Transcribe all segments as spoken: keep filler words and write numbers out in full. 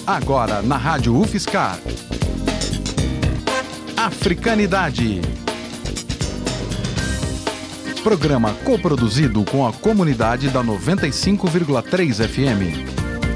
Agora na Rádio UFSCar. Africanidade. Programa coproduzido com a comunidade da noventa e cinco vírgula três F M.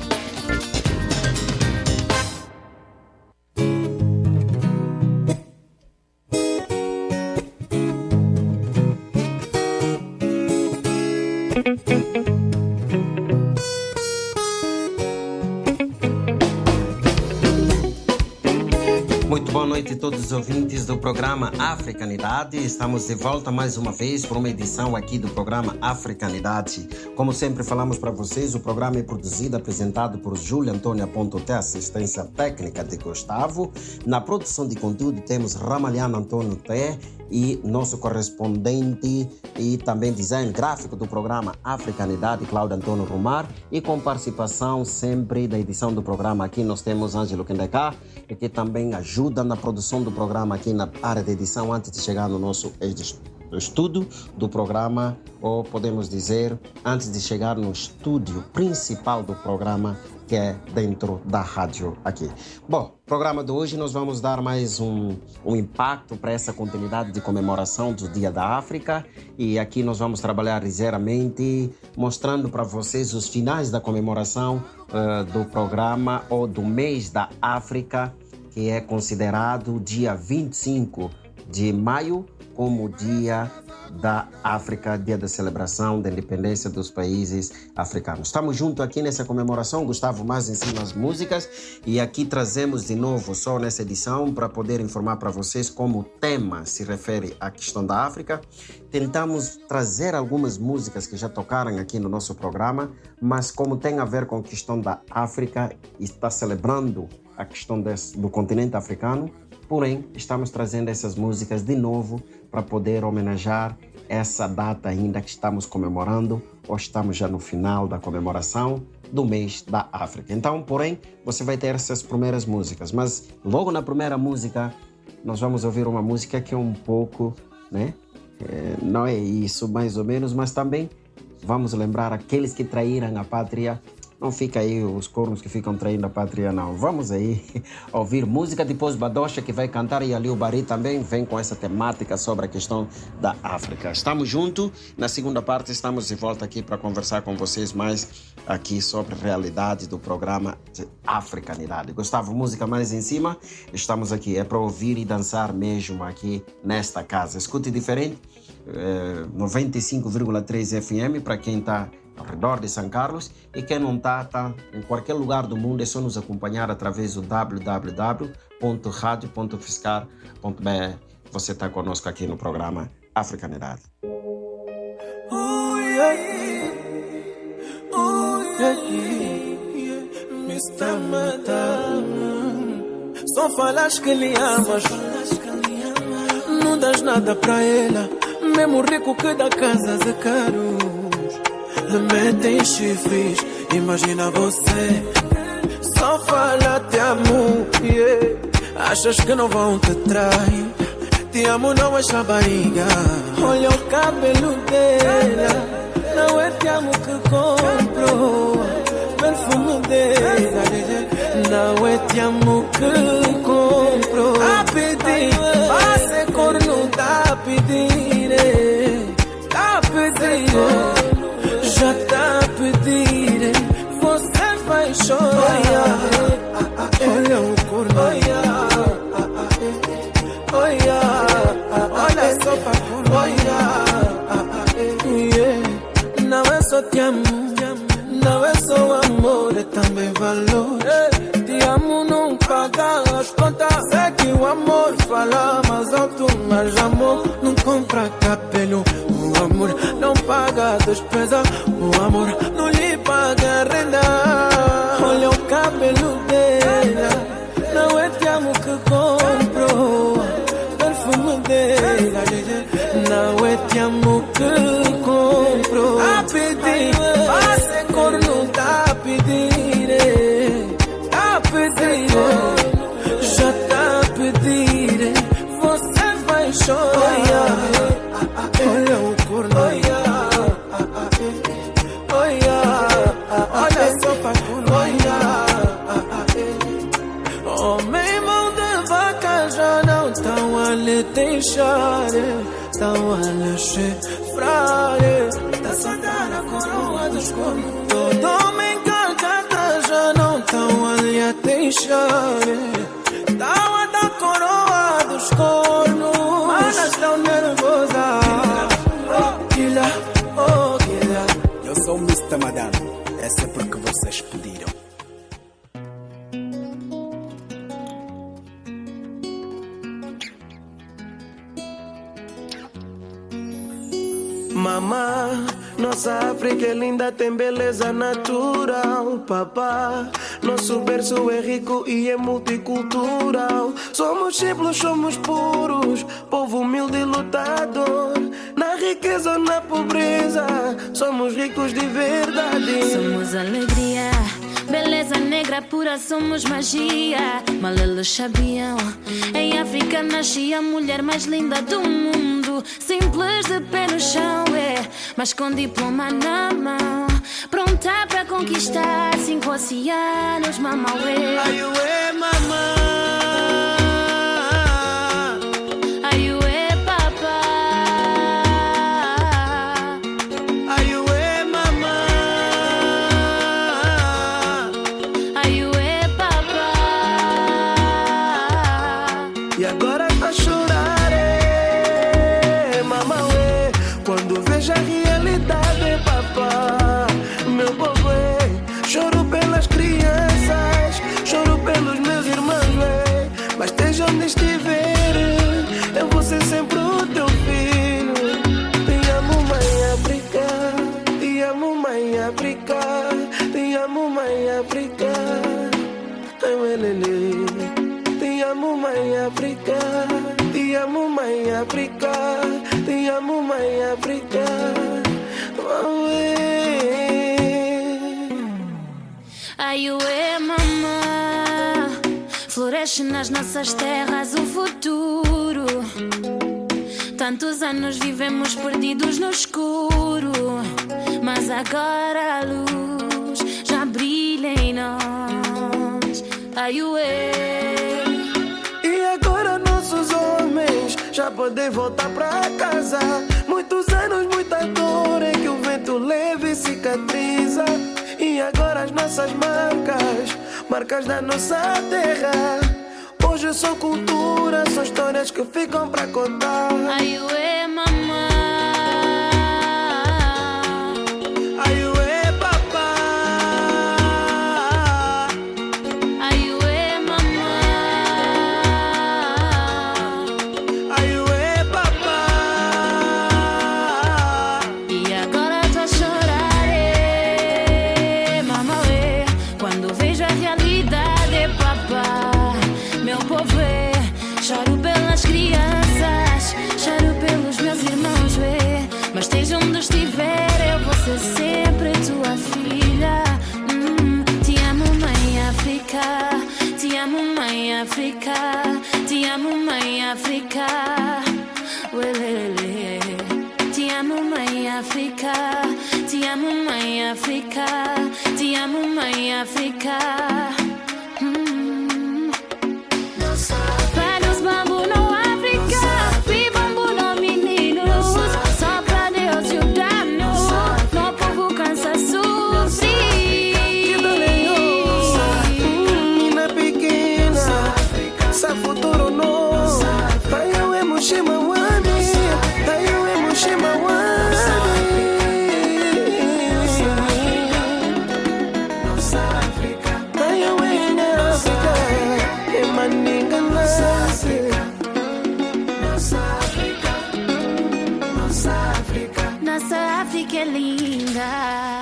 Todos os ouvintes do programa Africanidade, estamos de volta mais uma vez para uma edição aqui do programa Africanidade. Como sempre falamos para vocês, o programa é produzido e apresentado por Júlio Antônio Apontoté, assistência técnica de Gustavo. Na produção de conteúdo temos Ramalhano Antônio Té e nosso correspondente e também design gráfico do programa Africanidade, Cláudio Antônio Romar, e com participação sempre da edição do programa aqui nós temos Ângelo Quendecá, que também ajuda na produção do programa aqui na área de edição antes de chegar no nosso estúdio do programa, ou podemos dizer, antes de chegar no estúdio principal do programa, que é dentro da rádio aqui. Bom, no programa de hoje nós vamos dar mais um, um impacto para essa continuidade de comemoração do Dia da África, e aqui nós vamos trabalhar ligeiramente mostrando para vocês os finais da comemoração uh, do programa ou do mês da África, que é considerado dia vinte e cinco de maio como Dia da África, dia da celebração da independência dos países africanos. Estamos juntos aqui nessa comemoração, Gustavo mais ensina as músicas, e aqui trazemos de novo só nessa edição para poder informar para vocês como o tema se refere à questão da África. Tentamos trazer algumas músicas que já tocaram aqui no nosso programa, mas como tem a ver com a questão da África e está celebrando a questão desse, do continente africano, porém, estamos trazendo essas músicas de novo para poder homenagear essa data ainda que estamos comemorando, ou estamos já no final da comemoração do mês da África. Então, porém, você vai ter essas primeiras músicas, mas logo na primeira música, nós vamos ouvir uma música que é um pouco, né? É, não é isso mais ou menos, mas também vamos lembrar aqueles que traíram a pátria. Não fica aí os cornos que ficam traindo a pátria, não. Vamos aí ouvir música depois Badocha, que vai cantar, e ali o Bari também vem com essa temática sobre a questão da África. Estamos juntos. Na segunda parte estamos de volta aqui para conversar com vocês mais aqui sobre a realidade do programa de Africanidade. Gustavo, música mais em cima. Estamos aqui, é para ouvir e dançar mesmo aqui nesta casa. Escute diferente, é, noventa e cinco vírgula três F M para quem está ao redor de São Carlos, e quem não está, está em qualquer lugar do mundo, é só nos acompanhar através do w w w ponto radio ponto fiscar ponto b r. Você está conosco aqui no programa Africanidade. mister Só falas que lhe amas, não das nada pra ela, mesmo rico que da casa é caro. Me metem chifres, imagina você. Só fala te amo, yeah. Achas que não vão te trair? Te amo não é só barriga. Olha o cabelo dela, não é te amo que compro. Perfume dela, não é te amo que compro. A pedir, passe corno tá a pedir, tá a pedir. Já tá a pedir, você vai chorar. Olha o corno, olha, olha, olha só pra corno, olha. Não é só te amo, não é só amor, é também valor. Te amo não paga as contas, sei que o amor fala mais alto, mas amor não compra cabelo. O amor não paga despesa, o amor não lhe paga renda. Olha o cabelo dela, não é te amo que compro. Perfume dela, não é te amo que compro. A pedir, passe corno tá a pedir, tá a pedir. Já tá a pedir, você vai chorar. Olha o corno, olha, olha, olha só pra corno, olha. tem chare, tão a nascer frare, tá saudade a coroa dos cornos. Todo me encanta, já não tão ali tem chare, tão a da coroa dos cornos. Manas tão nervosas, oh, killer, oh, killer. Eu sou o mister Madame, essa é porque vocês pediram. Mamá, nossa África é linda, tem beleza natural. Papá, nosso berço é rico e é multicultural. Somos simples, somos puros, povo humilde e lutador. Na riqueza ou na pobreza, somos ricos de verdade. Somos alegria, beleza negra pura, somos magia. Mal eles sabiam, em África nascia a mulher mais linda do mundo. Simples de pé no chão, é, mas com diploma na mão. Pronta para conquistar cinco oceanos, mamauê. Ai, ué, mamã. Ai, ué, papá. Ai, ué, mamã. Ai, ué, papá. E agora tá chorar, é, mamauê. Quando vejo a realidade, papá, meu povo, é, choro pelas crianças, choro pelos meus irmãos, é, mas esteja onde estiver, eu vou ser sempre o teu filho. Te amo, mãe África, te amo, mãe África, te amo, mãe África. Ai, uelele. Te amo, mãe África, te amo, mãe África, te amo, mãe África. Ai, ué, mamã. Floresce nas nossas terras o futuro. Tantos anos vivemos perdidos no escuro, mas agora a luz já brilha em nós. Ai, ué. E agora nossos homens já podem voltar pra casa. Muitos anos, muita dor é que o vento leva e cicatriza. E agora as nossas marcas, marcas da nossa terra, hoje são cultura, são histórias que ficam pra contar. Ai, ué, mamã. Ai, ué, papá. Ai, ué, mamã. Ai, ué, papá. E agora tô a chorar, é, mamã, é, quando vejo a realidade, papá, meu povo, é, choro pelas crianças, choro pelos meus irmãos, é, mas esteja onde estiver, eu vou ser sempre tua filha. Hum, te amo, mãe África, te amo, mãe África, te amo, mãe África. Uelele. Te amo, mãe África, te amo, mãe África, te amo, mãe África. Hum. Para os bambus no África, vi bambu no meninos, só pra Deus ajudar-nos, no povo cansa sofrer. Menina pequena, sa futuro novo. Ai, eu amo Shimawani, ai, eu amo Shimawani. Ai, eu amo África, é maninga nasce. Nossa África, nossa África. Nossa África é linda.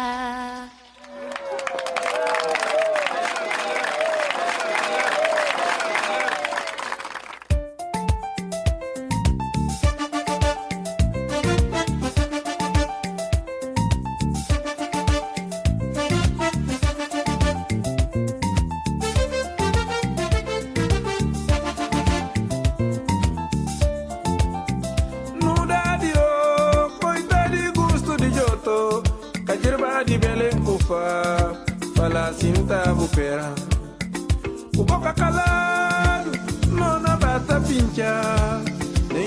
Fala cinta bupera, o boca calado, não na bata pincha.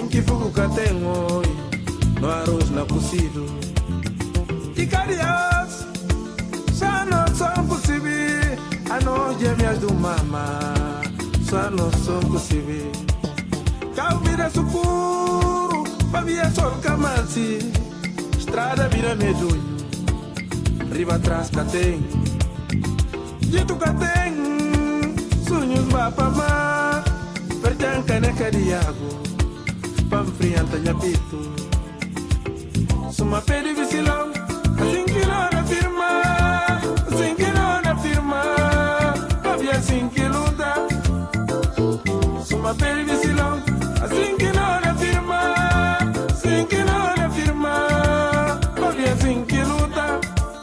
tudo que tem hoje, no arroz não cozido. E carias, só não são possíveis, a nós gêmeas do mama, só não são possíveis. Cal vira sucuro, pra via sol camansi, estrada vira medonho, riba atrás que tem, dito que tem, sonhos vá pra mar, pertanca neca de água, pam frianta nhapito. Suma pede vicilão, assim que não firma, assim que não firma, havia assim que luta. Suma pede vicilão, assim que não firma, assim que não firma, havia assim que luta.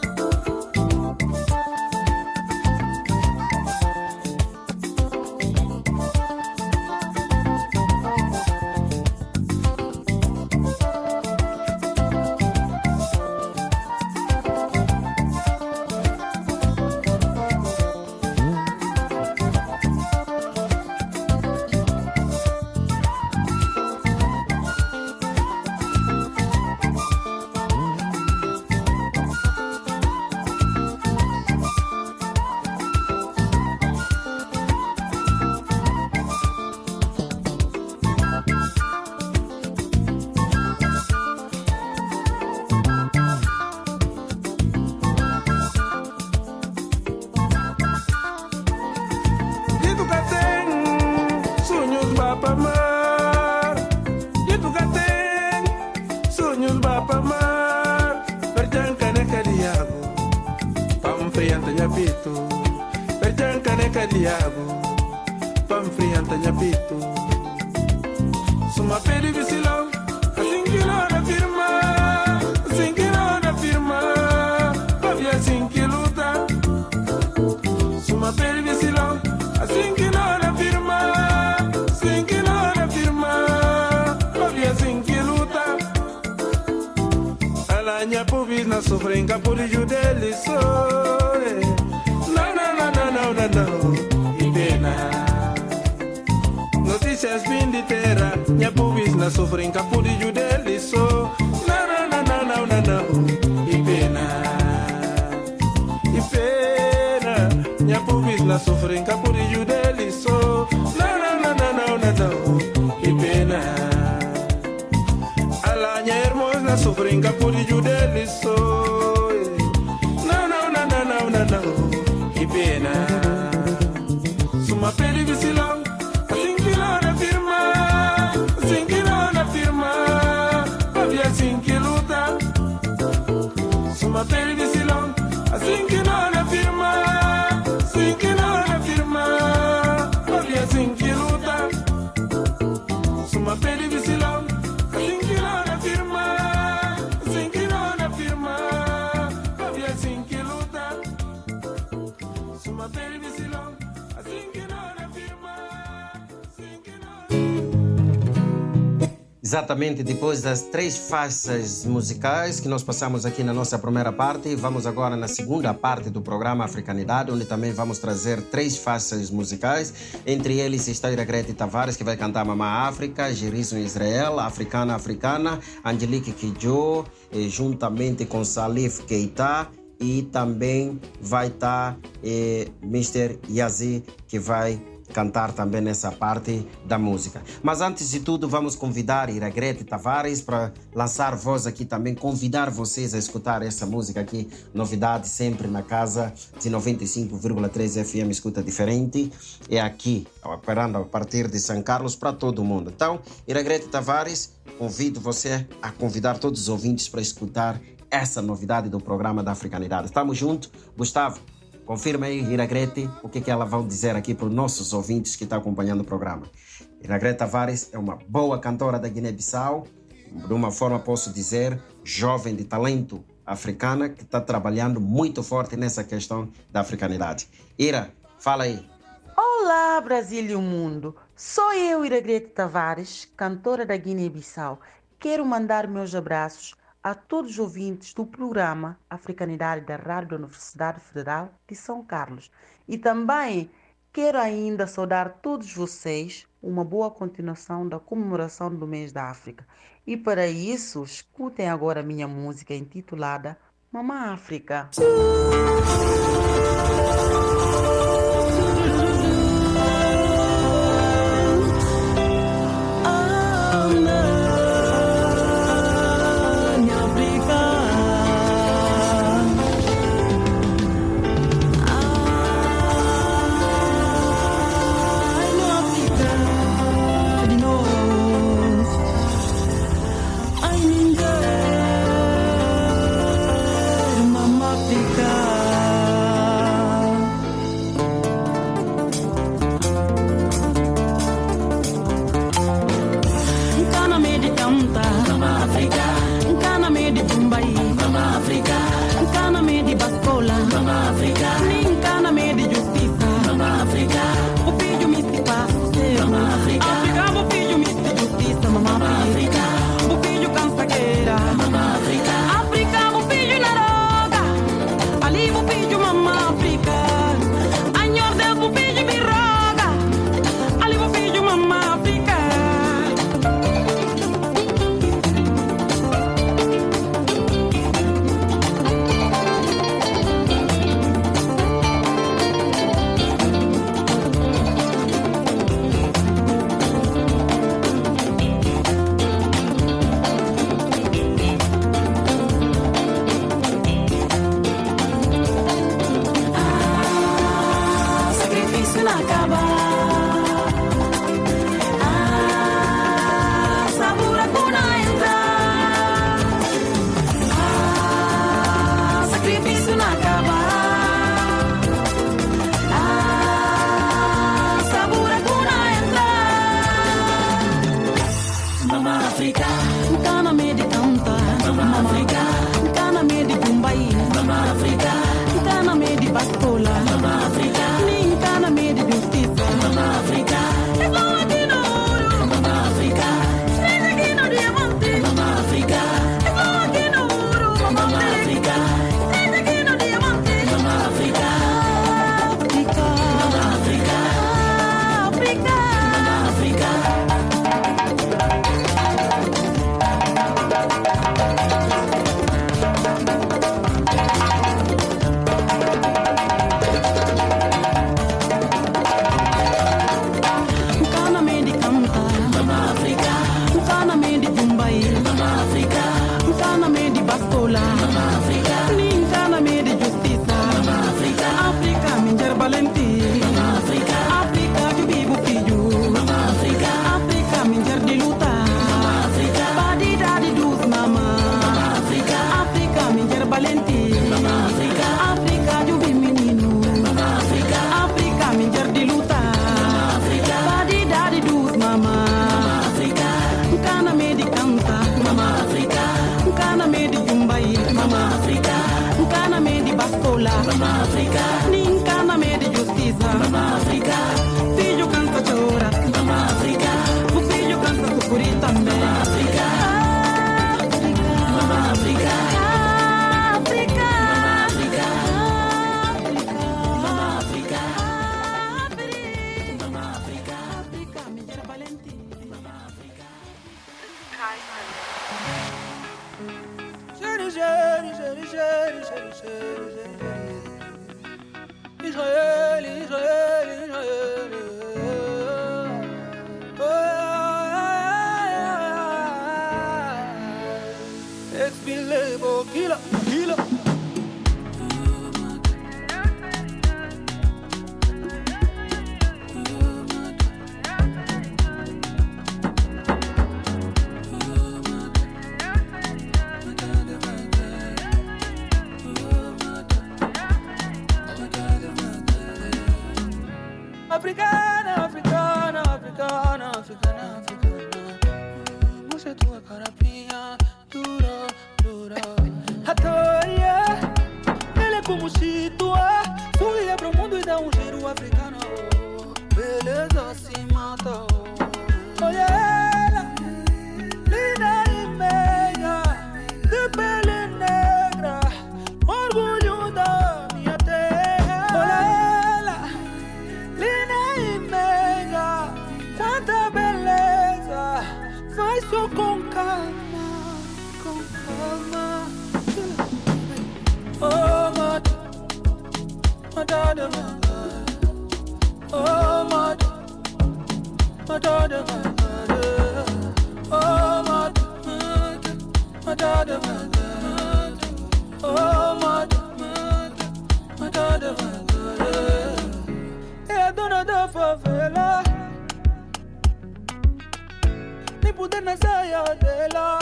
Exatamente, depois das três faixas musicais que nós passamos aqui na nossa primeira parte, vamos agora na segunda parte do programa Africanidade, onde também vamos trazer três faixas musicais. Entre eles está Iragrete Tavares, que vai cantar Mamá África, Gerison Israel, Africana Africana, Angelique Kidjo, eh, juntamente com Salif Keita, e também vai estar eh, mister Yazi, que vai cantar também nessa parte da música. Mas antes de tudo, vamos convidar Iragrete Tavares para lançar voz aqui também, convidar vocês a escutar essa música aqui, novidade sempre na casa de noventa e cinco vírgula três F M, escuta diferente, é aqui, operando a partir de São Carlos para todo mundo. Então, Iragrete Tavares, convido você a convidar todos os ouvintes para escutar essa novidade do programa da Africanidade. Estamos juntos, Gustavo. Confirma aí, Iragrete, o que, que ela vai dizer aqui para os nossos ouvintes que estão acompanhando o programa. Iragrete Tavares é uma boa cantora da Guiné-Bissau, de uma forma posso dizer, jovem de talento africana, que está trabalhando muito forte nessa questão da africanidade. Ira, fala aí. Olá, Brasil e o mundo. Sou eu, Iragrete Tavares, cantora da Guiné-Bissau. Quero mandar meus abraços a todos os ouvintes do programa Africanidade da Rádio da Universidade Federal de São Carlos. E também Quero ainda saudar todos vocês, uma boa continuação da comemoração do mês da África. E para isso, escutem agora a minha música intitulada Mamã África. Africana, africana, africana, africana, africana. Mostra tua carapinha, dura, dura. Atoia, ele é como se tua. Fui pro mundo e dá um giro africano. Beleza se mata. Olha ela, linda e meiga, de pele negra, orgulho da minha terra. Olha ela, linda. Oh, mother, my daughter, oh, mother, my daughter, oh, mother, my daughter, é a dona da favela, nem poder na saia dela.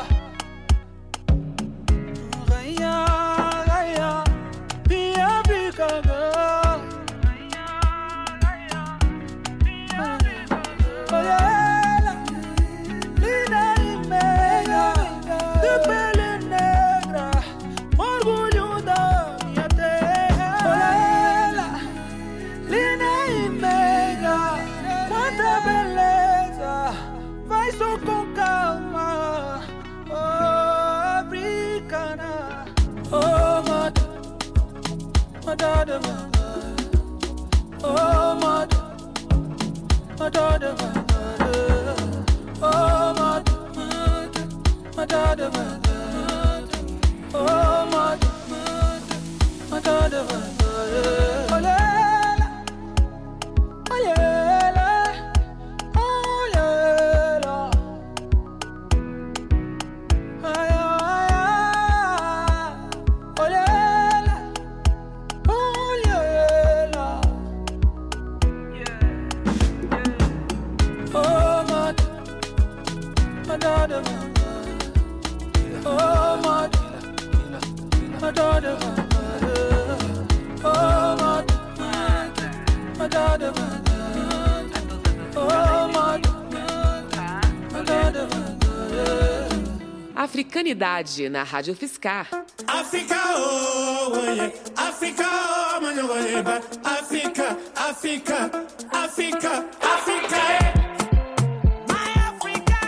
Rainha, rainha, minha África girl. Olha ela, linda e meiga, de pele negra, orgulho da minha terra. Olha ela, linda e meiga, quanta beleza, vai só com calma, oh, africana. Oh, mother, my daughter, oh, mother, my daughter, oh, mother, my daughter, oh, mother, my daughter, oh, lela, oh, lela, oh, lela, ay, ay, ay, oh, lela, oh, lela, oh, mother, my daughter, oh, mother, my daughter, oh, mother, my daughter, oh, mother, my daughter. Africanidade na Rádio Fiscar. África, oh, yeah. África, oh, mano, yeah. África, África, África, África, eh. My Africa,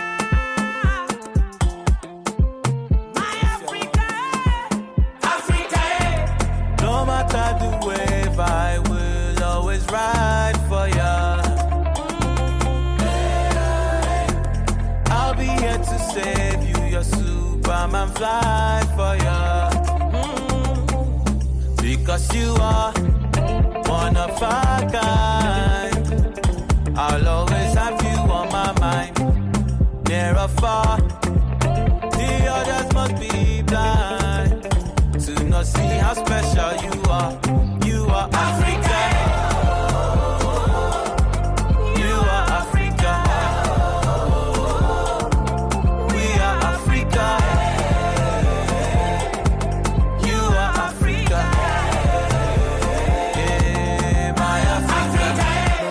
my Africa, Africa, eh. No matter the wave, I will always ride for ya. I'll be here to save you, your Superman fly for ya. Mm-hmm. Because you are one of a kind. I'll always have you on my mind. Near or far, the others must be blind to not see how special you are. You are Africa. You are Africa. We are Africa. You are Africa. Yeah, my Africa.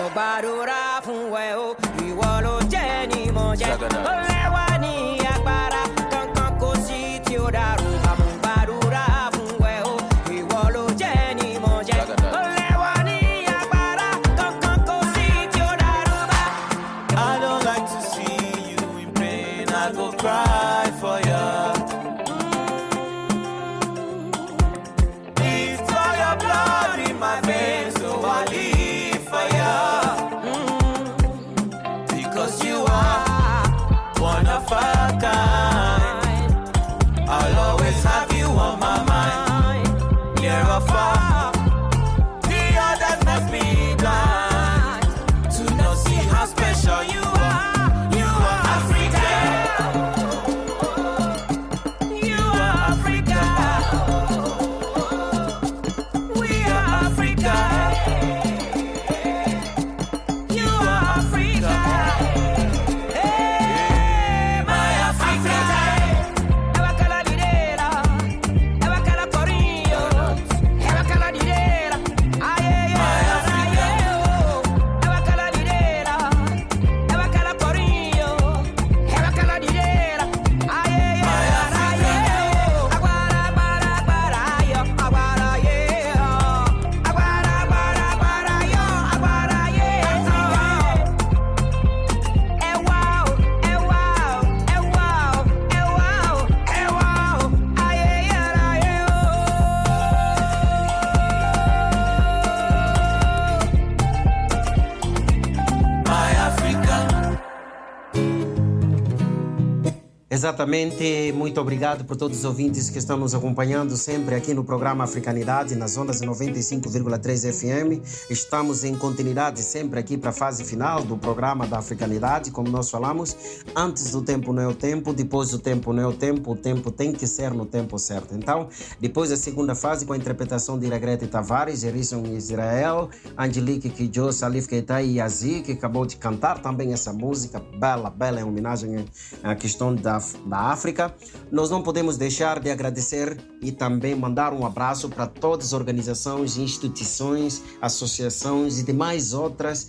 I don't like to see you in pain. I go cry for ya. It's all your blood in my veins, so I live for ya. Because you are Exatamente, muito obrigado por todos os ouvintes que estão nos acompanhando sempre aqui no programa Africanidade, nas ondas de noventa e cinco vírgula três F M. Estamos em continuidade sempre aqui para a fase final do programa da Africanidade, como nós falamos, antes do tempo não é o tempo, depois do tempo não é o tempo, o tempo tem que ser no tempo certo. Então, depois da segunda fase, com a interpretação de Iragrete Tavares, Erison Israel, Angelique Kidjo, Salif Keita e Yazi, que acabou de cantar também essa música, bela, bela em homenagem à questão da da África, nós não podemos deixar de agradecer e também mandar um abraço para todas as organizações, instituições, associações e demais outras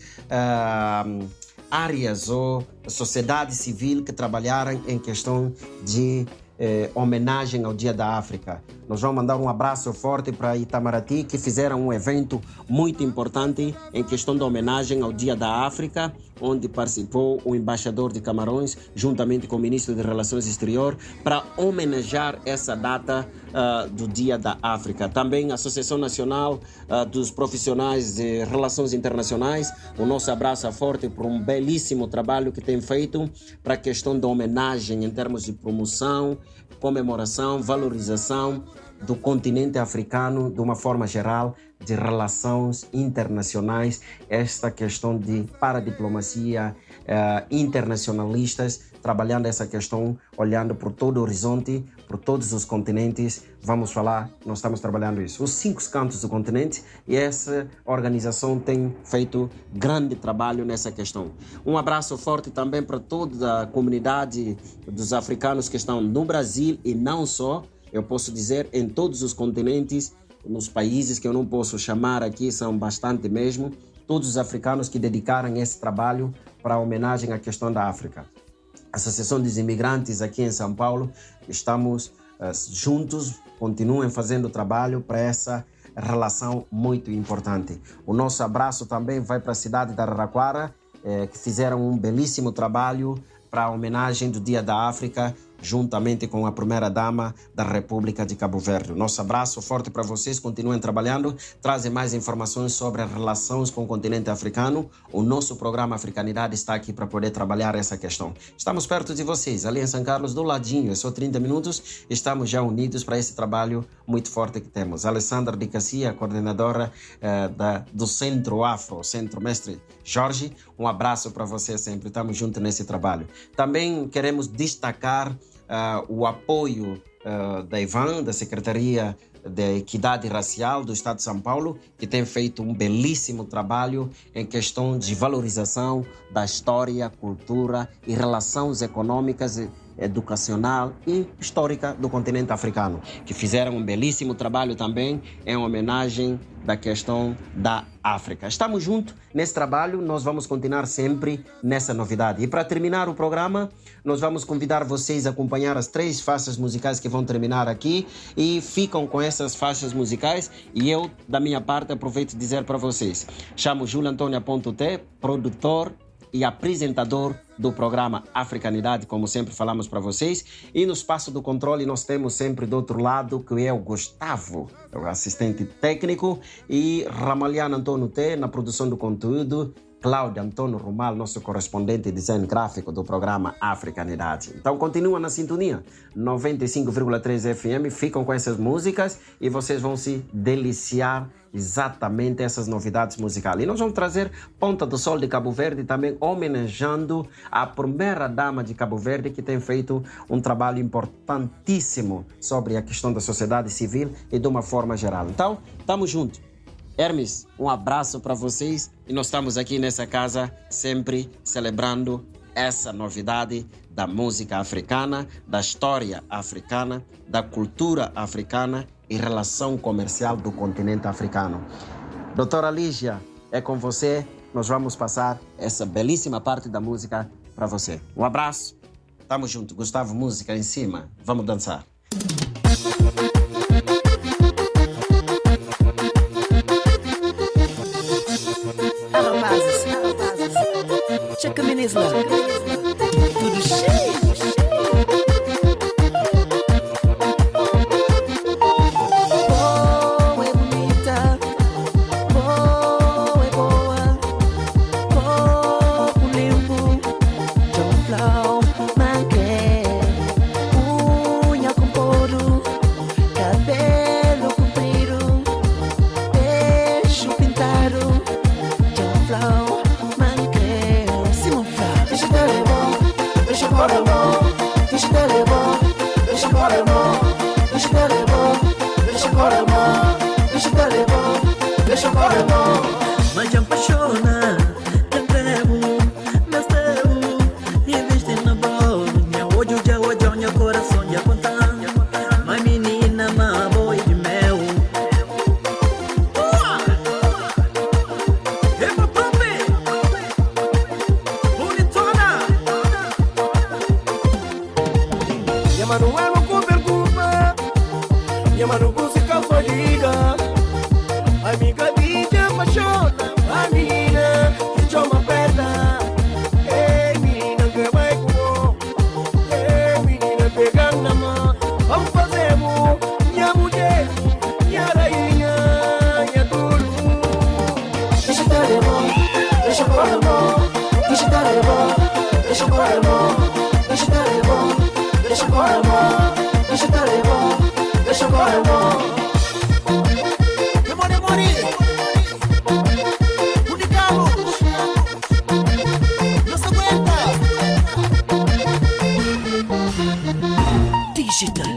uh, áreas ou sociedade civil que trabalharam em questão de Eh, homenagem ao Dia da África. Nós vamos mandar um abraço forte para Itamaraty, que fizeram um evento muito importante em questão de homenagem ao Dia da África, onde participou o embaixador de Camarões, juntamente com o ministro de Relações Exteriores, para homenagear essa data uh, do Dia da África. Também a Associação Nacional uh, dos Profissionais de Relações Internacionais, o nosso abraço forte por um belíssimo trabalho que tem feito para a questão da homenagem em termos de promoção, comemoração, valorização do continente africano de uma forma geral, de relações internacionais, esta questão de paradiplomacia, uh, internacionalistas, trabalhando essa questão, olhando por todo o horizonte, por todos os continentes. Vamos falar, nós estamos trabalhando isso, os cinco cantos do continente, e essa organização tem feito grande trabalho nessa questão. Um abraço forte também para toda a comunidade dos africanos que estão no Brasil e não só, eu posso dizer, em todos os continentes, nos países que eu não posso chamar aqui, são bastante mesmo, todos os africanos que dedicaram esse trabalho para a homenagem à questão da África. A Associação dos Imigrantes aqui em São Paulo, estamos uh, juntos, continuem fazendo trabalho para essa relação muito importante. O nosso abraço também vai para a cidade de Araraquara, eh, que fizeram um belíssimo trabalho para a homenagem do Dia da África, juntamente com a primeira-dama da República de Cabo Verde. Nosso abraço forte para vocês, continuem trabalhando, trazem mais informações sobre as relações com o continente africano. O nosso programa Africanidade está aqui para poder trabalhar essa questão. Estamos perto de vocês, ali em São Carlos, do ladinho, é só trinta minutos, estamos já unidos para esse trabalho muito forte que temos. Alessandra de Cassia, coordenadora eh, da, do Centro Afro, Centro Mestre Jorge, um abraço para você sempre, estamos juntos nesse trabalho. Também queremos destacar Uh, o apoio uh, da Ivan, da Secretaria de Equidade Racial do Estado de São Paulo, que tem feito um belíssimo trabalho em questão de valorização da história, cultura e relações econômicas, educacional e histórica do continente africano, que fizeram um belíssimo trabalho também em homenagem da questão da África. Estamos juntos nesse trabalho, nós vamos continuar sempre nessa novidade. E para terminar o programa, nós vamos convidar vocês a acompanhar as três faixas musicais que vão terminar aqui, e ficam com essas faixas musicais, e eu, da minha parte, aproveito dizer para vocês, chamo Júlio Antônio Ponto T, produtor e apresentador do programa Africanidade, como sempre falamos para vocês. E no espaço do controle nós temos sempre do outro lado, que é o Gustavo, o assistente técnico, e Ramalhano Antônio T na produção do conteúdo, Cláudio Antônio Rumal, nosso correspondente de design gráfico do programa Africanidade. Então continua na sintonia, noventa e cinco vírgula três F M, ficam com essas músicas e vocês vão se deliciar exatamente essas novidades musicais. E nós vamos trazer Ponta do Sol de Cabo Verde, também homenageando a primeira-dama de Cabo Verde, que tem feito um trabalho importantíssimo sobre a questão da sociedade civil e de uma forma geral. Então, estamos juntos. Hermes, um abraço para vocês, e nós estamos aqui nessa casa sempre celebrando essa novidade da música africana, da história africana, da cultura africana e relação comercial do continente africano. Doutora Lígia, é com você, nós vamos passar essa belíssima parte da música para você. Um abraço, tamo junto. Gustavo, música em cima, vamos dançar. Check a minute, tudo cheio. Boa é bonita, boa é boa, pouco limpo, John Flow, manqué. digital é bom, deixa com amor. Digital é bom, deixa com amor. Digital é bom, deixa com amor. Digital é bom, deixa com amor. Demore, demore. Unicalos. Não se aguenta. Digital.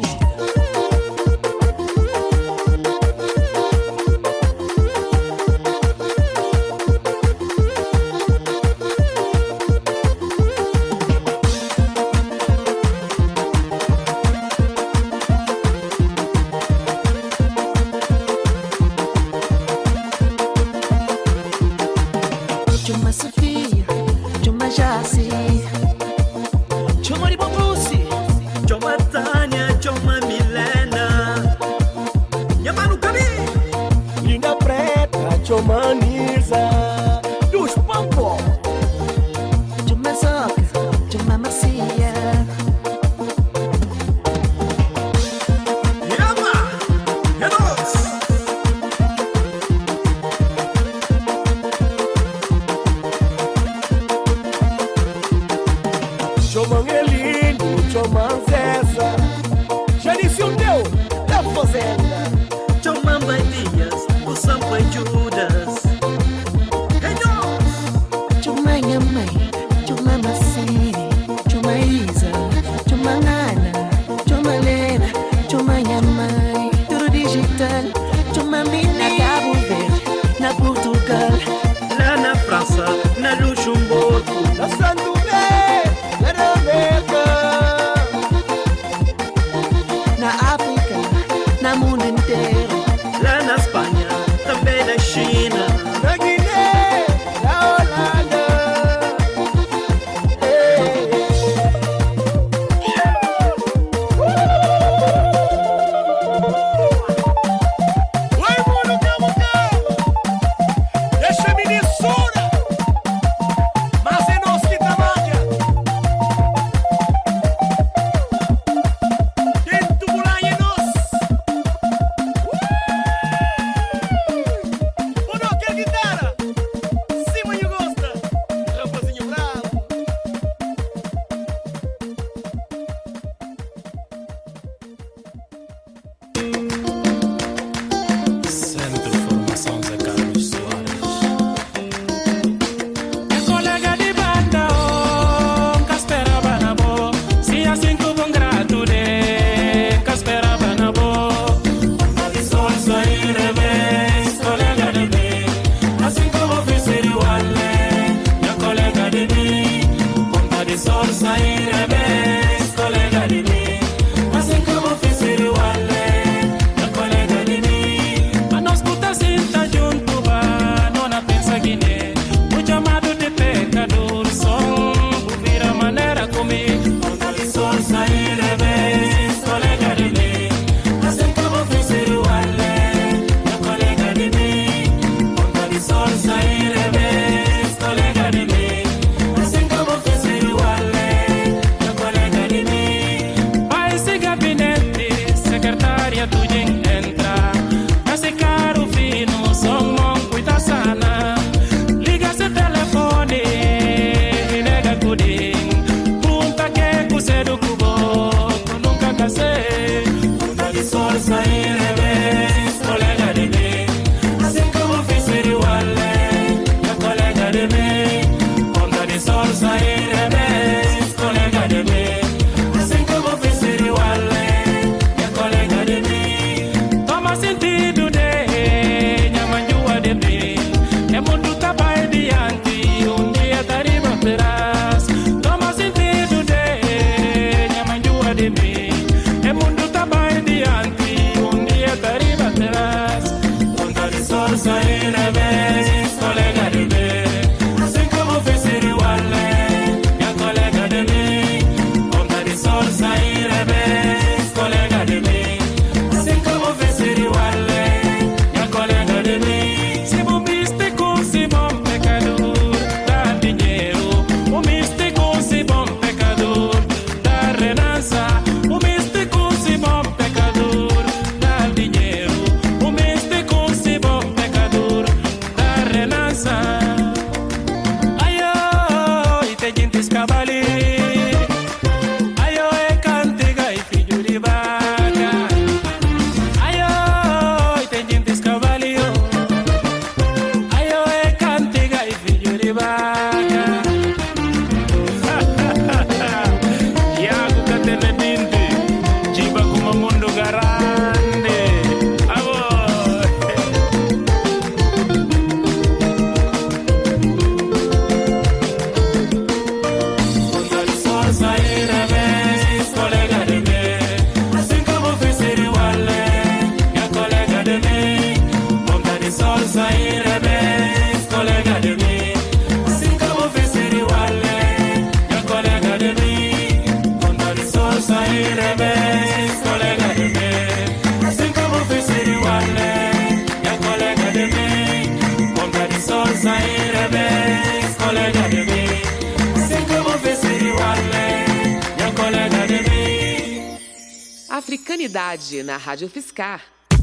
Africanidade na Rádio Fiscar.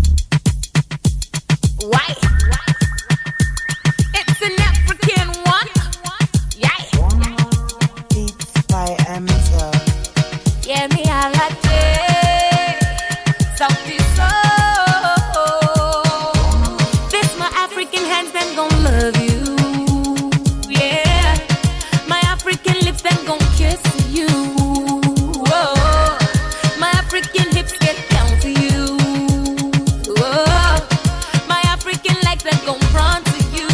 Why? It's an African one. Yeah. It's by Amazon. Yeah, me I like it. Something so. This my African hands, them gon' love you. Yeah. My African lips, them gon' kiss you. Whoa. My African hips get down for you. Whoa. My African legs, them gon' run to you.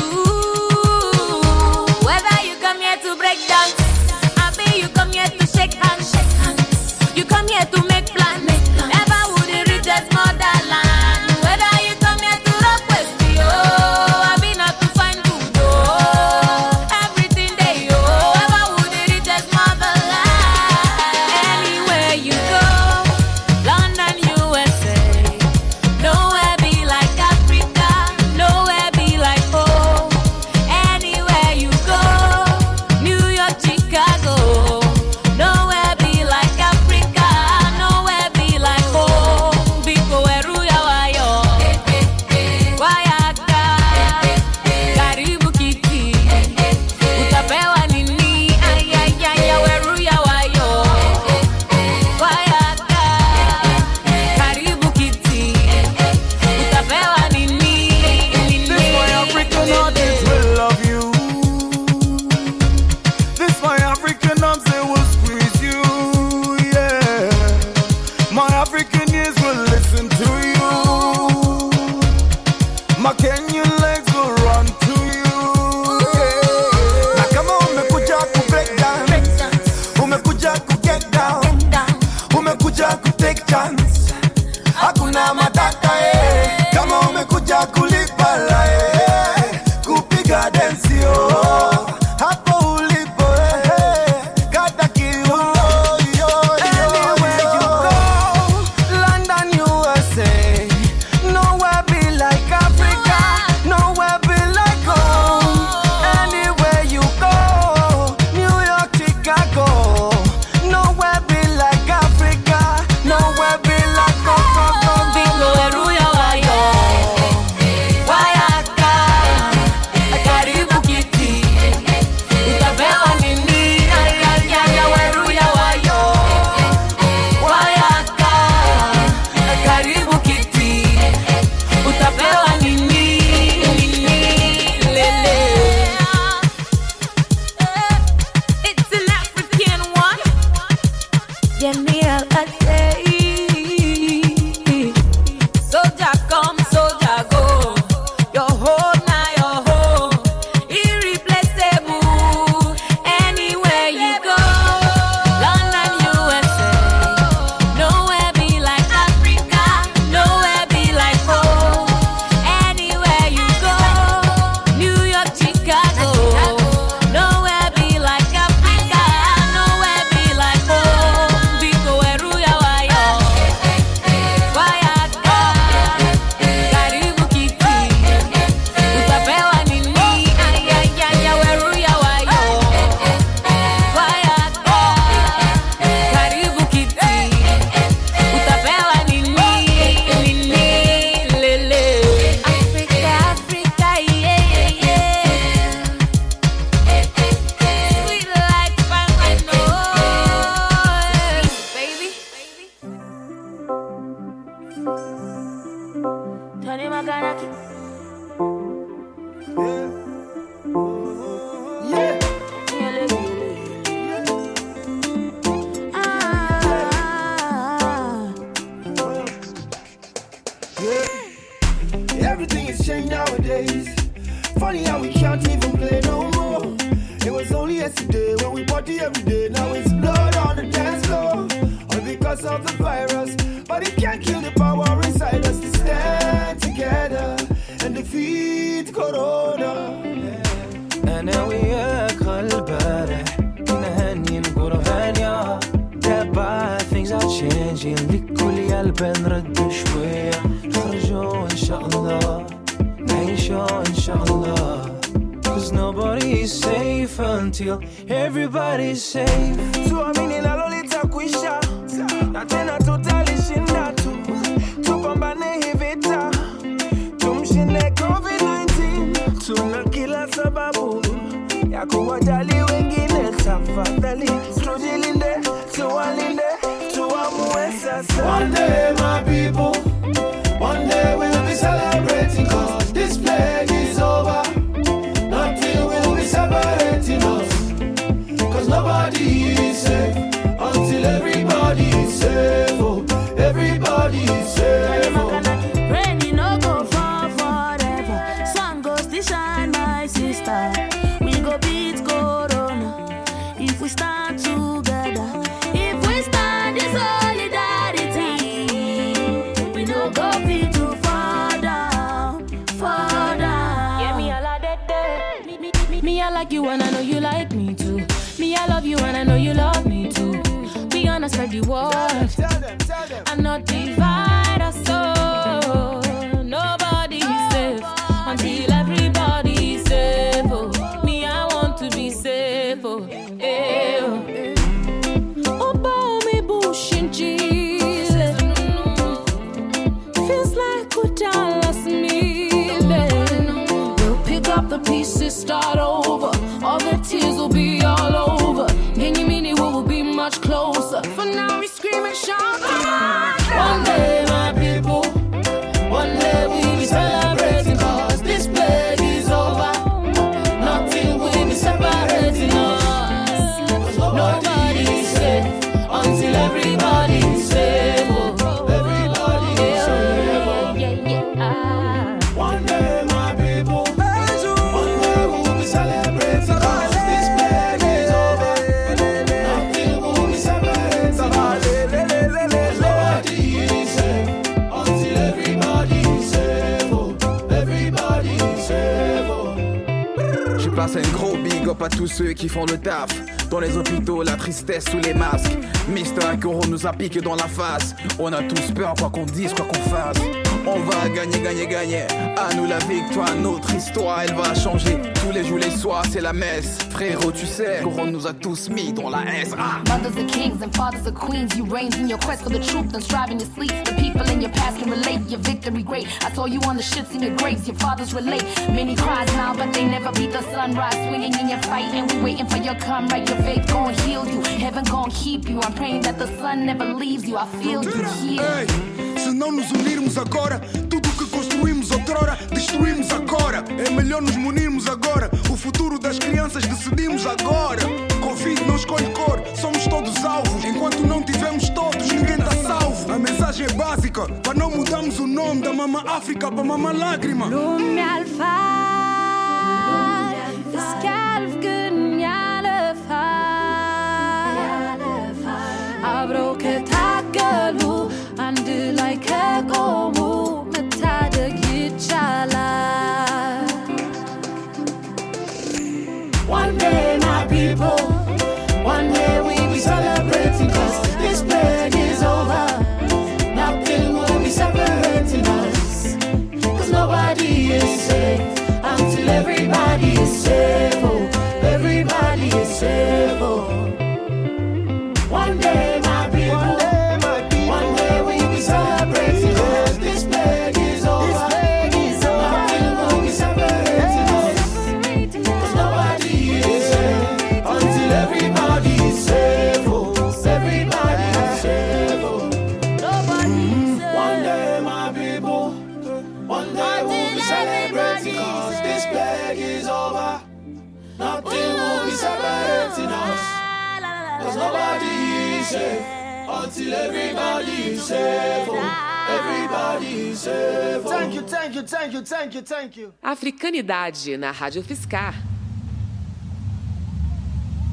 Whether you come here to break dance, I mean you come here to shake hands. You come here to make plans. Never would it reach as motherland. Whether you come here to rock West, oh, I be not to find good, oh. Everything they oh, ever would it reach as motherland. Anywhere you go, London, U S A, nowhere be like Africa, nowhere be like home. Anywhere you go, New York, Chicago, nowhere be like Africa, nowhere be like home. Biko eruya wayo, wayaka, karibu kiti, utapewa nini? Ay ay ay ay, eruya wayo, wayaka, karibu kiti, utapewa nini? This my African audience will love you. This my African arms, they will squeeze you. Yeah. My African ears will listen to you. My Kenyan legs will run to you. Yeah. Na kama umekuja ku break down, umekuja ku get down, umekuja ku take chance, hakuna matata eh. Kama umekuja kulipa la eh, kupiga dance yo, hapo ulipo eh, kata kiuno yo yo. Anywhere you go, London, U S A, nowhere be like Africa, nowhere be like home. Anywhere you go, New York, Chicago, nowhere be like Africa, nowhere be like home. Biko eruya wayo, wayaka, karibu kiti, yesterday when we party every day. Now it's blood on the dance floor, all because of the virus. But it can't kill the power inside us to stand together and defeat Corona. أنا وياك البارح نهني نقول هانيا دابا things are changing لكل قلب نرد شوية نخرجوا إن شاء الله نعيشوا إن شاء الله Cause nobody is safe until everybody's safe. Tuamini la lolita kuisha na tena tutalishinda tu tupambane hii vita tumshinde covid nineteen. Tuna kila sababu ya kuwajali wengine, tafadhali tujilinde, tuwalinde, tuamue sasa. One day my people, one day we'll be celebrating, cause this plague is over. Nothing will be separating us, cause nobody is safe until everybody is safe. Oh, everybody is safe. Oh. Rain no go fall forever, sun goes to shine, my sister. We go beat Corona if we stand together. If we stand in solidarity, we no go fit to fall down, fall down. Yeah, me I like that day. Me, me, me, me I like you and I know you like me too. Me I love you and I know you love me too. We gonna spread the word and not divide us so. Nobody is safe until everybody is safe. Oh, me I want to be safe. Oh, eh, oh. Oh, boy, me bush in Jesus. Feels like we done lost me. We'll pick up the pieces, start over. All the tears will be all over. Any minute we will be much closer. For now we scream and shout. One day my people, one day we'll be celebrating, cause this plague is over. Nothing will be separating us, cause nobody is safe until everybody is safe. Oh, everybody is safe. Oh, yeah, yeah. One day my people, one day we'll be celebrating, cause this plague is over. Nothing will be separating us, nobody is safe until everybody is safe. Oh, everybody is safe. Oh. J'ai placé un gros big up à tous ceux qui font le taf. Dans les hôpitaux, la tristesse sous les masques. Mister Corona nous a piqué dans la face. On a tous peur, quoi qu'on dise, quoi qu'on fasse. On va gagner, gagner, gagner. À nous la victoire, notre histoire, elle va changer. Tous les jours, les soirs, c'est la messe. Frérot, tu sais, Corona nous a tous mis dans la S. Ah. Mothers are kings and fathers are queens. You reign in your quest for the truth and strive in your sleep. The people in your past can relate, your victory great. I saw you on the shits in your graves, your fathers relate. Many cries now, but they never beat the sunrise. Swinging in your fight and we waiting for your come right. Your faith gon' heal you, heaven gon' keep you. I'm praying that the sun never leaves you. I feel you here. Hey, se não nos unirmos agora, tudo que construímos outrora, destruímos agora. É melhor nos munirmos agora. O futuro das crianças decidimos agora. Covid não escolhe cor, somos todos alvos. Enquanto não tivermos todos, ninguém tá salvo. A mensagem é básica, para não mudarmos o nome da Mama África para Mama Lágrima. Lumi alfa, skalvgun yalfa, abroke takalu, andu like a gomu, metada gichala. One day my people, one day we'll be celebrating, cause this plague is over. Nothing will be separating us, cause nobody is safe until everybody is safe. Oh, everybody is safe. Oh. One day my people, one day we'll be celebrating, cause this plague is over. Nothing will be separating us, cause nobody is safe until everybody is safe. Oh, everybody is safe. Oh. One day my people, one day we'll be celebrating, cause this plague is over. Nothing will be separating us, cause nobody is safe until everybody is safe. Oh, everybody is safe. Oh. Thank you, thank you, thank you, thank you, thank you. Africanidade na Rádio Fiscar.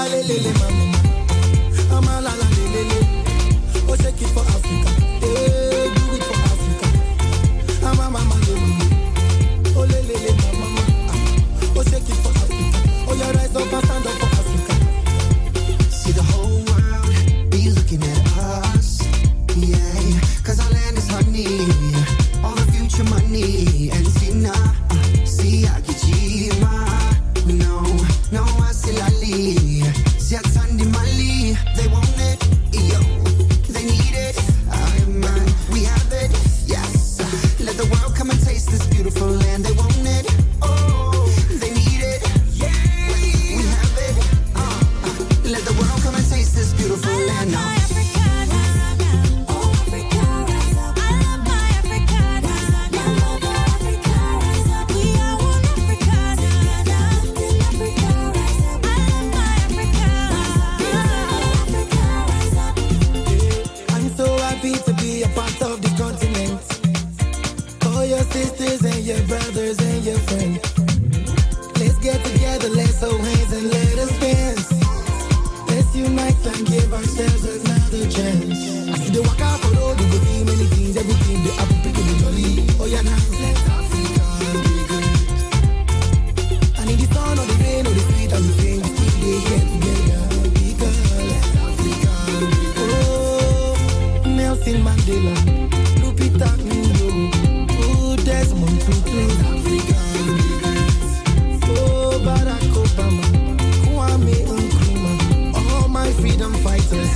lele mama. Ama la la lele. Oh, shake it for Africa. Hey, do it for Africa. Ama mama lele. Oh, lele mama. Oh, shake it for Africa. Oh, you rise up and stand up for Africa. See the whole world be looking at us. Yeah, cause our land is honey. All the future money. And see now, see I get you. No, no, I see Lali. See I turn the Mali. They want it, yo. They need it. I man, we have it. Yes. Let the world come and taste this beautiful land. They want it. Oh, they need it. Yeah, we have it. Uh, uh, let the world come and taste this beautiful land. Now. Sisters and your brothers and your friends, let's get together, let's hold hands and let us dance. Let's unite and give ourselves another chance. I see the walk out for road, you go see many things, everything they happen pretty jolly. Oh yeah, now let Africa be great. And in the sun or the rain or the street and the same, we still they get together because let Africa be great. Oh, Nelson Mandela, Lupita Nyong'o, Desmond Tutu, African immigrants. Oh, Barack Obama, Kwame Nkrumah, all my freedom fighters.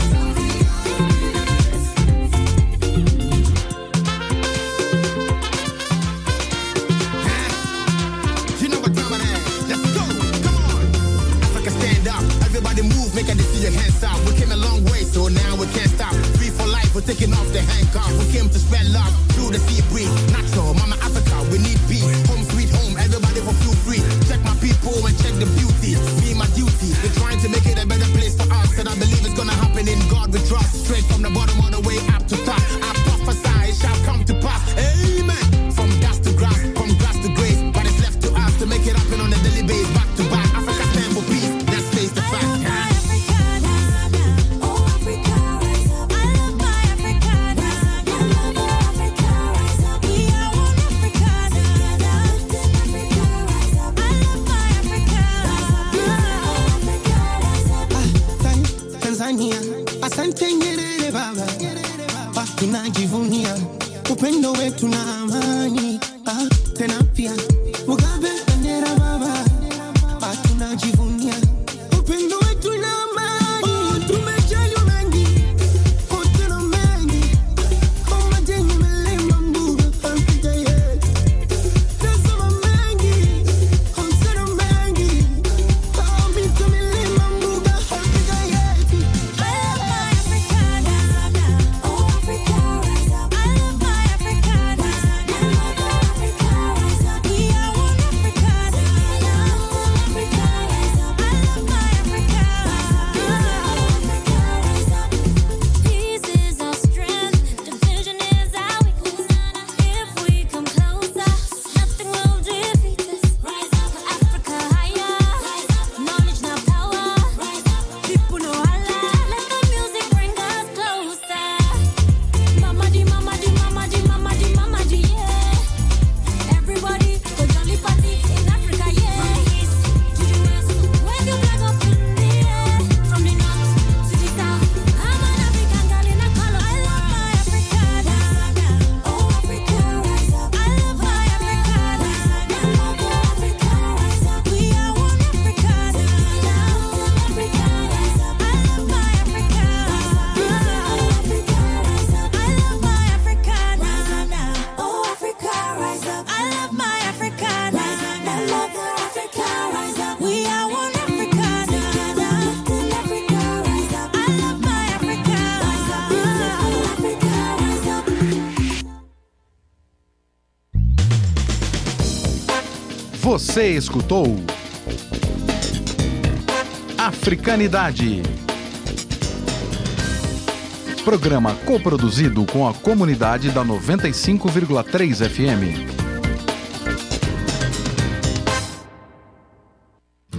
You know what time it is? Let's go, come on. Africa stand up, everybody move, make I see your hands up. We came a long way, so now we can't stop. Free for life, we're taking off the handcuff. We came to spread love through the sea breeze. Natural, mama Africa, we need peace. Home sweet home, everybody for feel free. Check my people and check the beauty. Me my duty, we're trying to make it a better place for us. And I believe it's gonna happen in God we trust. Straight from the bottom all the way up to top. I prophesy, it shall come to pass. Amen. From dust to grass, from grass to grace. But it's left to us to make it happen on a daily basis. Back to back, Africa stand for peace. Let's face the fact. Asante Nyerere baba, tunajivunia upendo wetu na amani. Ah, tena pia Mugabe bendera baba, tunajivunia upendo wetu na amani. Tumejaliwa mengi, tena mengi, kama jenye milima mbuga Afrika yetu. Tazama mengi, tena mengi, kama milima mbuga Afrika yetu. Você escutou Africanidade. Programa coproduzido com a comunidade da noventa e cinco vírgula três F M.